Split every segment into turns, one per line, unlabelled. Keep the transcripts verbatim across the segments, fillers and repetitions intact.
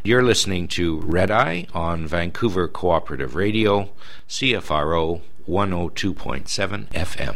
You're listening to Red Eye on Vancouver Cooperative Radio, C F R O one oh two point seven F M.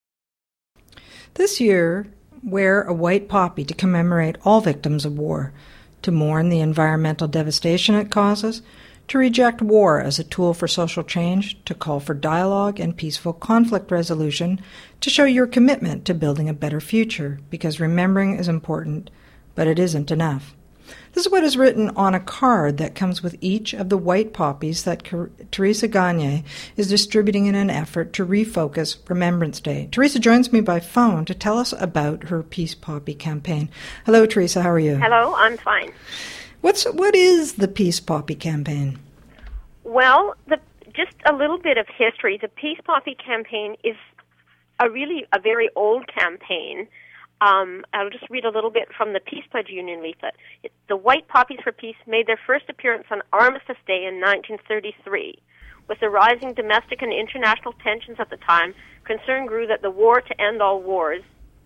This year, wear a white poppy to commemorate all victims of war, to mourn the environmental devastation it causes, to reject war as a tool for social change, to call for dialogue and peaceful conflict resolution, to show your commitment to building a better future, because remembering is important, but it isn't enough. This is what is written on a card that comes with each of the white poppies that Teresa Gagne is distributing in an effort to refocus Remembrance Day. Teresa joins me by phone to tell us about her Peace Poppy campaign. Hello, Teresa. How are you?
Hello. I'm fine.
What's what is the Peace Poppy campaign?
Well, the, just a little bit of history. The Peace Poppy campaign is a really a very old campaign. Um, I'll just read a little bit from the Peace Pledge Union leaflet. It, the White Poppies for Peace made their first appearance on Armistice Day in nineteen thirty-three. With the rising domestic and international tensions at the time, concern grew that the war to end all wars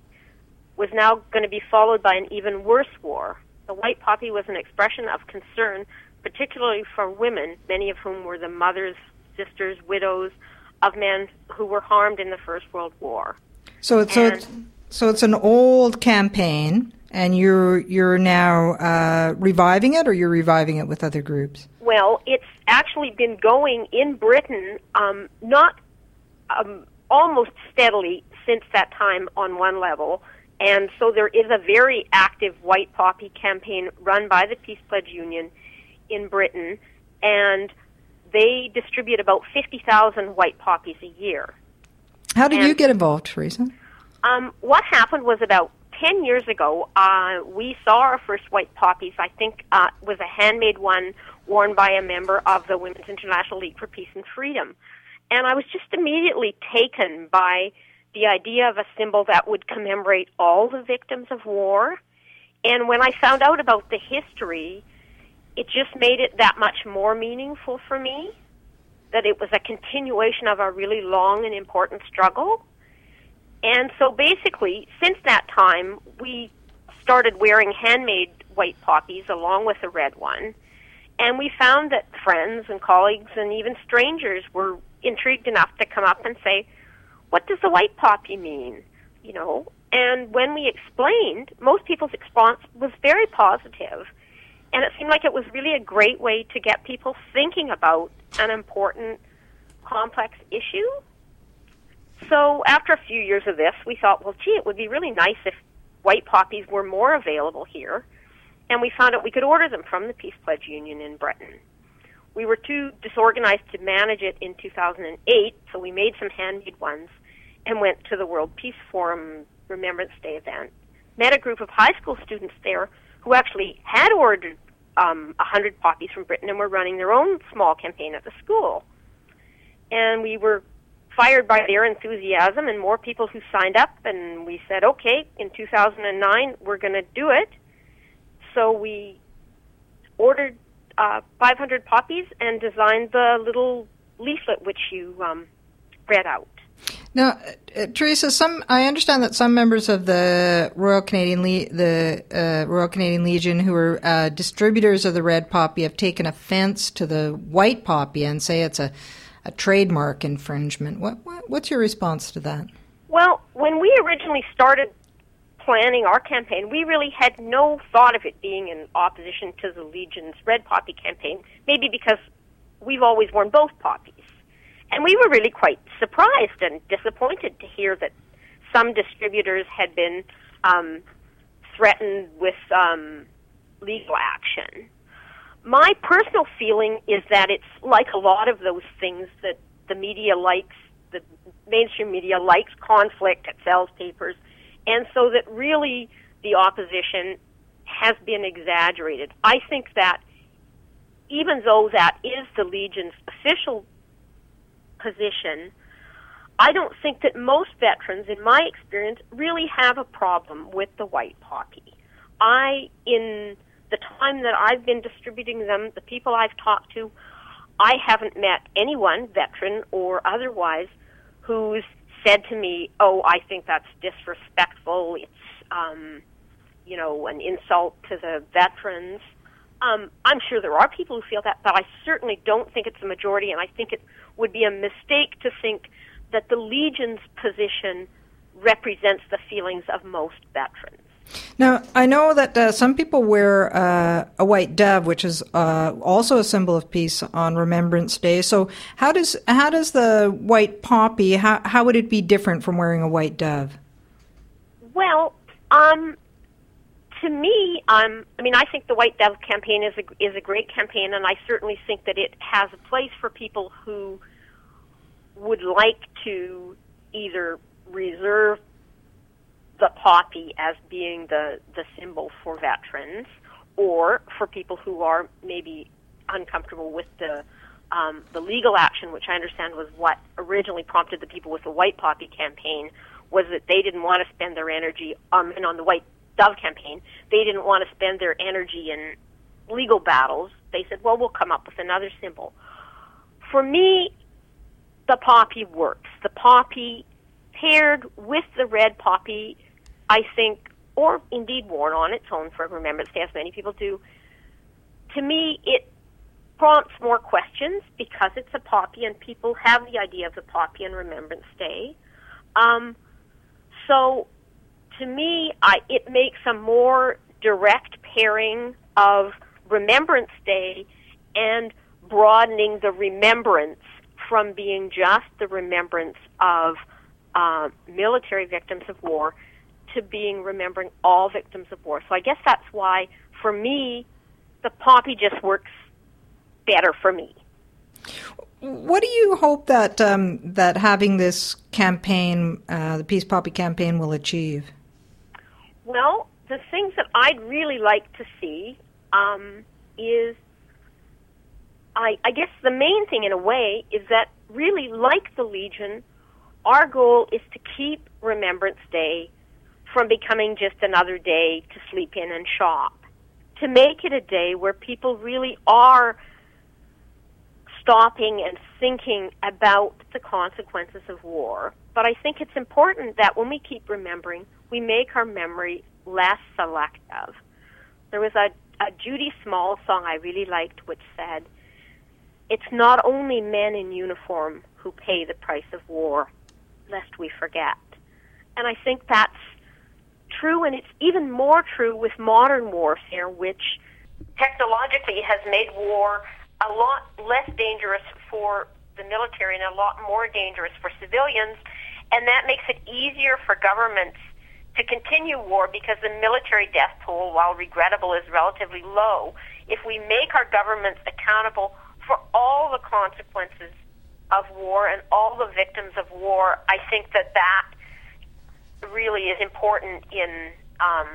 was now going to be followed by an even worse war. The White Poppy was an expression of concern, particularly for women, many of whom were the mothers, sisters, widows of men who were harmed in the First World War.
So it's... So it's So it's an old campaign, and you're you're now uh, reviving it, or you're reviving it with other groups?
Well, it's actually been going in Britain, um, not um, almost steadily since that time on one level, and so there is a very active White Poppy campaign run by the Peace Pledge Union in Britain, and they distribute about fifty thousand white poppies a year.
How did
and,
you get involved, Teresa?
Um, what happened was about ten years ago, uh, we saw our first white poppies. I think uh, it was a handmade one worn by a member of the Women's International League for Peace and Freedom. And I was just immediately taken by the idea of a symbol that would commemorate all the victims of war. And when I found out about the history, it just made it that much more meaningful for me, that it was a continuation of a really long and important struggle. And so basically, since that time, we started wearing handmade white poppies along with the red one. And we found that friends and colleagues and even strangers were intrigued enough to come up and say, what does the white poppy mean? You know, and when we explained, most people's response was very positive. And it seemed like it was really a great way to get people thinking about an important, complex issue. So after a few years of this, we thought, well, gee, it would be really nice if white poppies were more available here. And we found out we could order them from the Peace Pledge Union in Britain. We were too disorganized to manage it in two thousand eight, so we made some handmade ones and went to the World Peace Forum Remembrance Day event. Met a group of high school students there who actually had ordered um, one hundred poppies from Britain and were running their own small campaign at the school. And we were fired by their enthusiasm and more people who signed up, and we said, okay, in two thousand nine, we're going to do it. So we ordered uh, five hundred poppies and designed the little leaflet which you um, read out.
Now, uh, Teresa, some I understand that some members of the Royal Canadian Le- the uh, Royal Canadian Legion, who are uh, distributors of the red poppy, have taken offense to the white poppy and say it's a a trademark infringement. What, what what's your response to that?
Well, when we originally started planning our campaign, we really had no thought of it being in opposition to the Legion's red poppy campaign, maybe because we've always worn both poppies. And we were really quite surprised and disappointed to hear that some distributors had been um, threatened with um, legal action. My personal feeling is that it's like a lot of those things that the media likes, the mainstream media likes conflict, it sells papers, and so that really the opposition has been exaggerated. I think that even though that is the Legion's official position, I don't think that most veterans, in my experience, really have a problem with the white poppy. I, in the time that I've been distributing them, the people I've talked to, I haven't met anyone, veteran or otherwise, who's said to me, oh, I think that's disrespectful, it's, um, you know, an insult to the veterans. Um, I'm sure there are people who feel that, but I certainly don't think it's the majority, and I think it would be a mistake to think that the Legion's position represents the feelings of most veterans.
Now, I know that uh, some people wear uh, a white dove, which is uh, also a symbol of peace on Remembrance Day. So how does how does the white poppy, how, how would it be different from wearing a white dove?
Well, um... To me, um, I mean, I think the White Dove campaign is a, is a great campaign, and I certainly think that it has a place for people who would like to either reserve the poppy as being the, the symbol for veterans, or for people who are maybe uncomfortable with the um, the legal action, which I understand was what originally prompted the people with the White Poppy campaign, was that they didn't want to spend their energy um, and on the White Dove campaign, they didn't want to spend their energy in legal battles. They said, well, we'll come up with another symbol. For me, the poppy works. The poppy paired with the red poppy, I think, or indeed worn on its own for Remembrance Day, as many people do, to me, it prompts more questions because it's a poppy and people have the idea of the poppy and Remembrance Day. Um, so... To me, I, it makes a more direct pairing of Remembrance Day and broadening the remembrance from being just the remembrance of uh, military victims of war to being remembering all victims of war. So I guess that's why, for me, the poppy just works better for me.
What do you hope that um, that having this campaign, uh, the Peace Poppy campaign, will achieve?
Well, the things that I'd really like to see um, is, I, I guess the main thing in a way is that really, like the Legion, our goal is to keep Remembrance Day from becoming just another day to sleep in and shop, to make it a day where people really are stopping and thinking about the consequences of war. But I think it's important that when we keep remembering, we make our memory less selective. There was a, a Judy Small song I really liked which said, "It's not only men in uniform who pay the price of war, lest we forget." And I think that's true, and it's even more true with modern warfare, which technologically has made war a lot less dangerous for the military and a lot more dangerous for civilians, and that makes it easier for governments to continue war because the military death toll, while regrettable, is relatively low. If we make our governments accountable for all the consequences of war and all the victims of war, I think that that really is important in, um,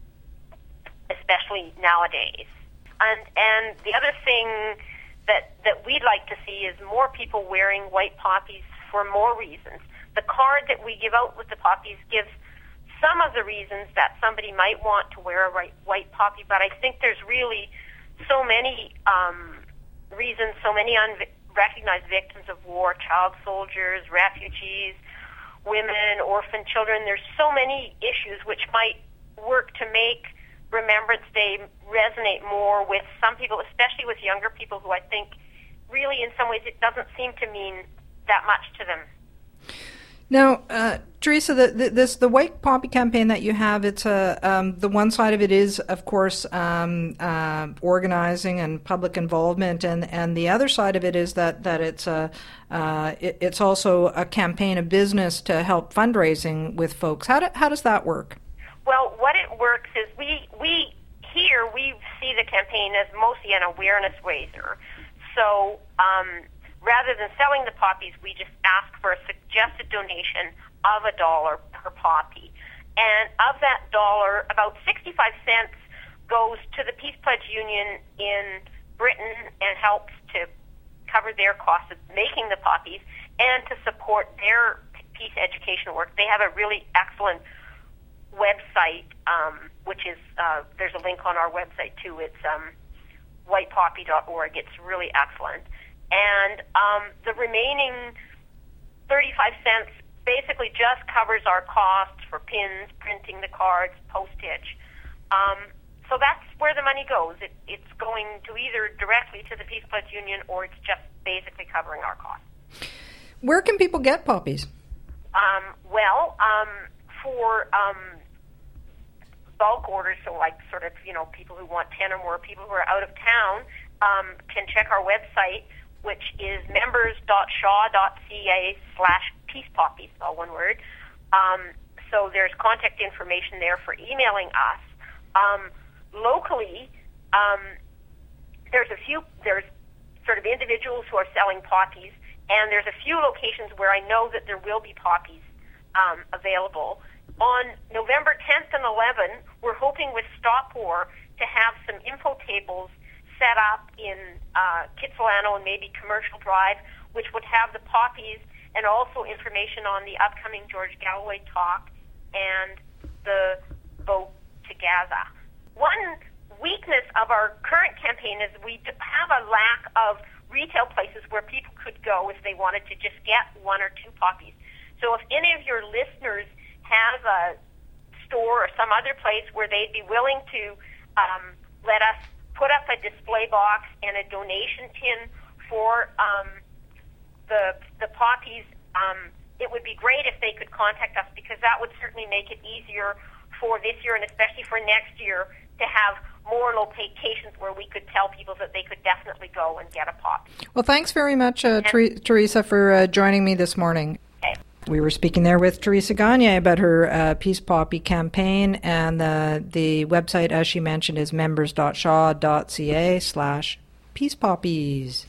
especially nowadays. And and the other thing that that we'd like to see is more people wearing white poppies for more reasons. The card that we give out with the poppies gives some of the reasons that somebody might want to wear a white, white poppy, but I think there's really so many um, reasons, so many unrecognized victims of war, child soldiers, refugees, women, orphan children. There's so many issues which might work to make Remembrance Day resonate more with some people, especially with younger people who I think really in some ways it doesn't seem to mean that much to them.
Now, uh, Teresa, the, the, this the White Poppy campaign that you have, it's a um, the one side of it is, of course, um, uh, organizing and public involvement, and, and the other side of it is that that it's a uh, it, it's also a campaign of business to help fundraising with folks. How do, how does that work?
Well, what it works is we we here we see the campaign as mostly an awareness raiser. So. Um, Rather than selling the poppies, we just ask for a suggested donation of a dollar per poppy. And of that dollar, about sixty-five cents goes to the Peace Pledge Union in Britain and helps to cover their costs of making the poppies and to support their peace education work. They have a really excellent website, um, which is, uh, there's a link on our website too. It's um, white poppy dot org. It's really excellent. And um, the remaining thirty-five cents basically just covers our costs for pins, printing the cards, postage. Um, so that's where the money goes. It, it's going to either directly to the Peace Pledge Union, or it's just basically covering our costs.
Where can people get poppies?
Um, well, um, for um, bulk orders, so like sort of, you know, people who want ten or more, people who are out of town, um, can check our website, which is members.shaw.ca slash peace poppies, all one word. Um, so there's contact information there for emailing us. Um, locally, um, there's a few, there's sort of individuals who are selling poppies, and there's a few locations where I know that there will be poppies um, available. On November tenth and eleventh, we're hoping with Stop War to have some info tables set up in uh, Kitsilano and maybe Commercial Drive, which would have the poppies and also information on the upcoming George Galloway talk and the vote to Gaza. One weakness of our current campaign is we have a lack of retail places where people could go if they wanted to just get one or two poppies. So if any of your listeners have a store or some other place where they'd be willing to um, let us put up a display box and a donation tin for um, the the poppies, um, it would be great if they could contact us, because that would certainly make it easier for this year and especially for next year to have more locations where we could tell people that they could definitely go and get a pop.
Well, thanks very much, uh, Ter- Teresa, for uh, joining me this morning.
Okay.
We were speaking there with Teresa Gagne about her uh, Peace Poppy campaign, and the, the website, as she mentioned, is members.shaw.ca slash peace poppies.